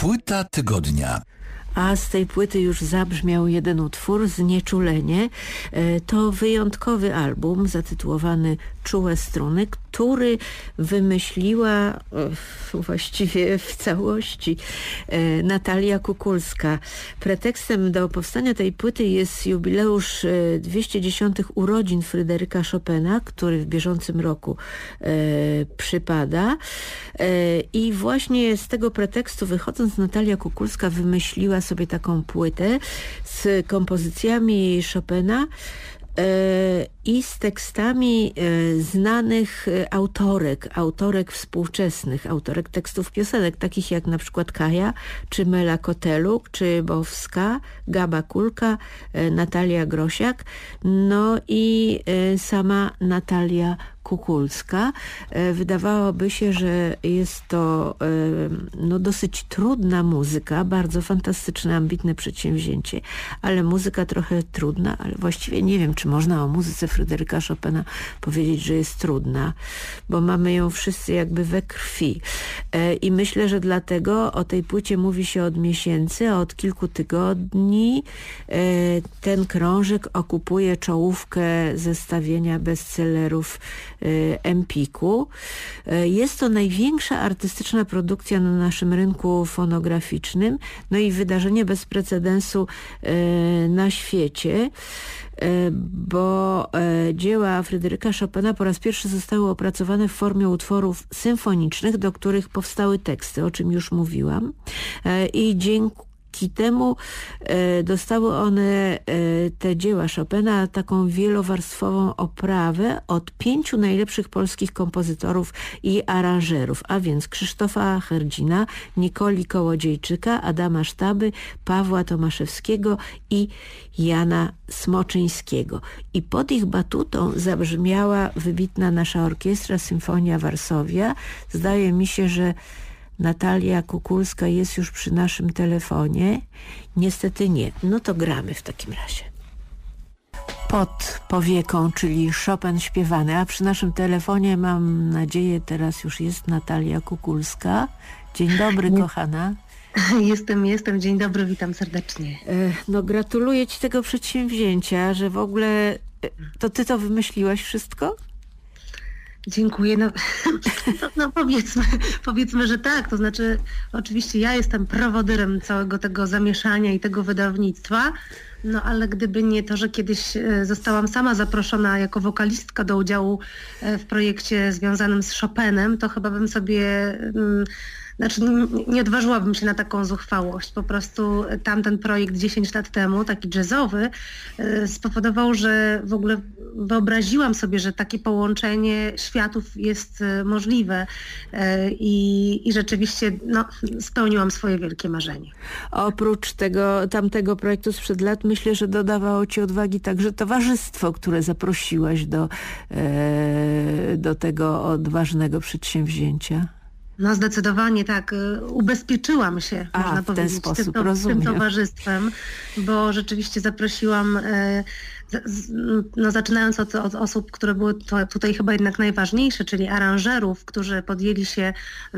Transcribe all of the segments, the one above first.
Płyta tygodnia. A z tej płyty już zabrzmiał jeden utwór, Znieczulenie. To wyjątkowy album zatytułowany Czułe struny, który wymyśliła właściwie w całości Natalia Kukulska. Pretekstem do powstania tej płyty jest jubileusz 210 urodzin Fryderyka Chopina, który w bieżącym roku przypada. I właśnie z tego pretekstu wychodząc, Natalia Kukulska wymyśliła sobie taką płytę z kompozycjami Chopina i z tekstami znanych autorek współczesnych, autorek tekstów piosenek, takich jak na przykład Kaja, czy Mela Koteluk, czy Bowska, Gaba Kulka, Natalia Grosiak, no i sama Natalia Kukulska. Wydawałoby się, że jest to dosyć trudna muzyka, bardzo fantastyczne, ambitne przedsięwzięcie, ale muzyka trochę trudna, ale właściwie nie wiem, czy można o muzyce Fryderyka Chopina powiedzieć, że jest trudna, bo mamy ją wszyscy jakby we krwi. I myślę, że dlatego o tej płycie mówi się od miesięcy, a od kilku tygodni ten krążek okupuje czołówkę zestawienia bestsellerów Empiku. Jest to największa artystyczna produkcja na naszym rynku fonograficznym, no i wydarzenie bez precedensu na świecie, bo dzieła Fryderyka Chopina po raz pierwszy zostały opracowane w formie utworów symfonicznych, do których powstały teksty, o czym już mówiłam, i dzięki temu dostały one, te dzieła Chopina, taką wielowarstwową oprawę od 5 najlepszych polskich kompozytorów i aranżerów, a więc Krzysztofa Herdzina, Nikoli Kołodziejczyka, Adama Sztaby, Pawła Tomaszewskiego i Jana Smoczyńskiego. I pod ich batutą zabrzmiała wybitna nasza orkiestra Symfonia Varsovia. Zdaje mi się, że Natalia Kukulska jest już przy naszym telefonie. Niestety nie. No to gramy w takim razie. Pod powieką, czyli Chopin śpiewany, a przy naszym telefonie, mam nadzieję, teraz już jest Natalia Kukulska. Dzień dobry, kochana. Jestem. Dzień dobry, witam serdecznie. No gratuluję ci tego przedsięwzięcia, że w ogóle to ty to wymyśliłaś wszystko? Dziękuję. No powiedzmy, że tak. To znaczy, oczywiście ja jestem prowodyrem całego tego zamieszania i tego wydawnictwa, no ale gdyby nie to, że kiedyś zostałam sama zaproszona jako wokalistka do udziału w projekcie związanym z Chopinem, to chyba bym sobie... nie odważyłabym się na taką zuchwałość. Po prostu tamten projekt 10 lat temu, taki jazzowy, spowodował, że w ogóle wyobraziłam sobie, że takie połączenie światów jest możliwe i rzeczywiście spełniłam swoje wielkie marzenie. Oprócz tamtego projektu sprzed lat, myślę, że dodawało ci odwagi także towarzystwo, które zaprosiłaś do tego odważnego przedsięwzięcia. No zdecydowanie tak. Ubezpieczyłam się, można powiedzieć, tym towarzystwem, bo rzeczywiście zaprosiłam, zaczynając od osób, które były tutaj chyba jednak najważniejsze, czyli aranżerów, którzy podjęli się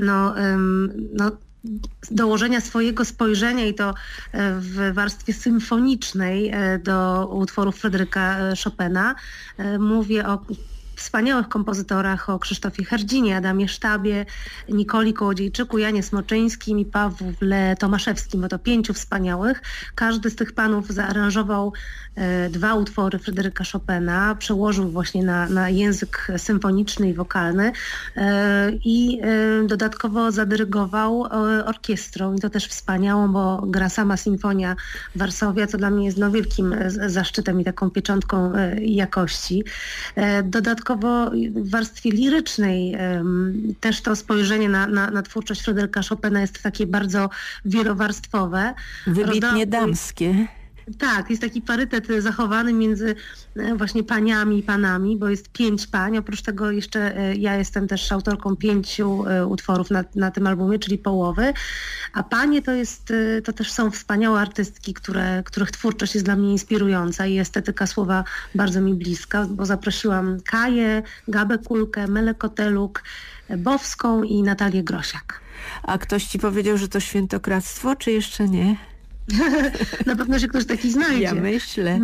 dołożenia swojego spojrzenia i to w warstwie symfonicznej do utworów Fryderyka Chopina. Mówię o wspaniałych kompozytorach, o Krzysztofie Herdzinie, Adamie Sztabie, Nikoli Kołodziejczyku, Janie Smoczyńskim i Pawle Tomaszewskim, bo to 5 wspaniałych. Każdy z tych panów zaaranżował 2 utwory Fryderyka Chopina, przełożył właśnie na język symfoniczny i wokalny i dodatkowo zadyrygował orkiestrą i to też wspaniałą, bo gra sama Symfonia Varsovia, co dla mnie jest wielkim zaszczytem i taką pieczątką jakości. Dodatkowo w warstwie lirycznej też to spojrzenie na twórczość Fryderyka Chopina jest takie bardzo wielowarstwowe. Wybitnie damskie. Tak, jest taki parytet zachowany między właśnie paniami i panami, bo jest 5 pań. Oprócz tego jeszcze ja jestem też autorką 5 utworów na tym albumie, czyli połowy. A panie to też są wspaniałe artystki, których twórczość jest dla mnie inspirująca i estetyka słowa bardzo mi bliska, bo zaprosiłam Kaję, Gabę Kulkę, Melę Koteluk, Bowską i Natalię Grosiak. A ktoś ci powiedział, że to świętokradztwo, czy jeszcze nie? Na pewno się ktoś taki znajdzie. Ja myślę.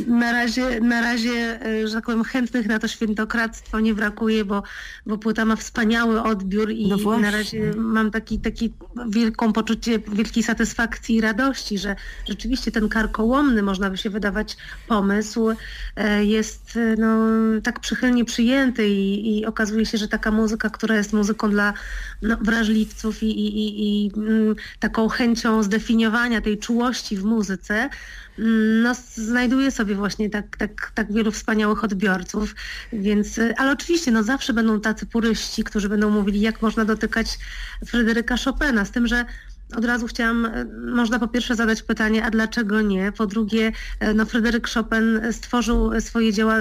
Na razie, że tak powiem, chętnych na to świętokradztwo nie brakuje, bo płyta ma wspaniały odbiór i na razie mam taki wielką poczucie wielkiej satysfakcji i radości, że rzeczywiście ten karkołomny, można by się wydawać, pomysł jest tak przychylnie przyjęty i okazuje się, że taka muzyka, która jest muzyką dla wrażliwców i taką chęcią zdefiniowania tej czułości w muzyce, znajduje sobie właśnie tak wielu wspaniałych odbiorców, więc, ale oczywiście zawsze będą tacy puryści, którzy będą mówili, jak można dotykać Fryderyka Chopina, z tym, że od razu można po pierwsze zadać pytanie, a dlaczego nie? Po drugie, Fryderyk Chopin stworzył swoje dzieła,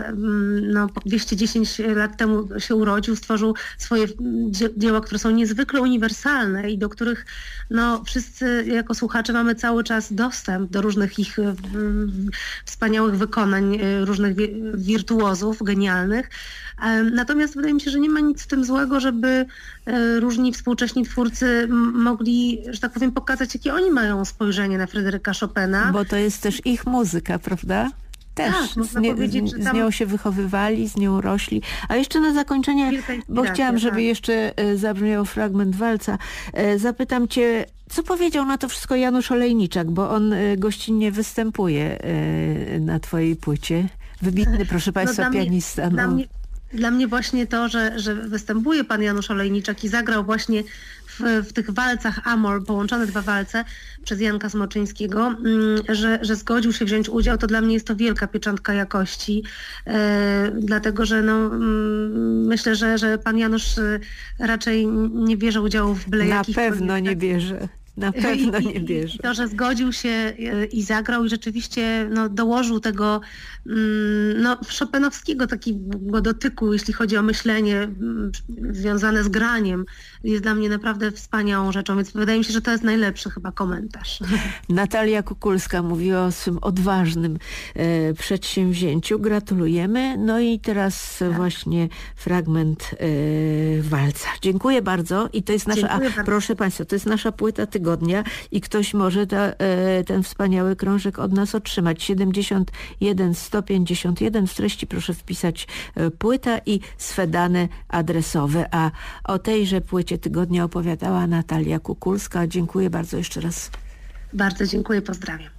210 lat temu się urodził, stworzył swoje dzieła, które są niezwykle uniwersalne i do których wszyscy jako słuchacze mamy cały czas dostęp do różnych ich wspaniałych wykonań, różnych wirtuozów genialnych. Natomiast wydaje mi się, że nie ma nic w tym złego, żeby różni współcześni twórcy mogli, że tak powiem, pokazać, jakie oni mają spojrzenie na Fryderyka Chopina. Bo to jest też ich muzyka, prawda? Też. Tak, można powiedzieć, że z nią się wychowywali, z nią rośli. A jeszcze na zakończenie, bo chciałam, żeby jeszcze zabrzmiał fragment walca, zapytam cię, co powiedział na to wszystko Janusz Olejniczak, bo on gościnnie występuje na twojej płycie. Wybitny, proszę państwa, pianista. Dla mnie właśnie to, że występuje pan Janusz Olejniczak i zagrał właśnie w tych walcach Amor, połączone dwa walce przez Janka Smoczyńskiego, że zgodził się wziąć udział, to dla mnie jest to wielka pieczątka jakości, dlatego że myślę, że pan Janusz raczej nie bierze udziału w byle jakich... Na pewno nie bierze. Na pewno nie bierze. To, że zgodził się i zagrał i rzeczywiście dołożył tego chopinowskiego takiego dotyku, jeśli chodzi o myślenie związane z graniem, jest dla mnie naprawdę wspaniałą rzeczą, więc wydaje mi się, że to jest najlepszy chyba komentarz. Natalia Kukulska mówiła o swym odważnym przedsięwzięciu. Gratulujemy. No i teraz właśnie fragment walca. Dziękuję bardzo i to jest nasza, proszę państwa, to jest nasza płyta tygodnia i ktoś może ten wspaniały krążek od nas otrzymać. 71 151 w treści proszę wpisać płyta i swe dane adresowe, a o tejże płycie tygodnia opowiadała Natalia Kukulska. Dziękuję bardzo jeszcze raz. Bardzo dziękuję, pozdrawiam.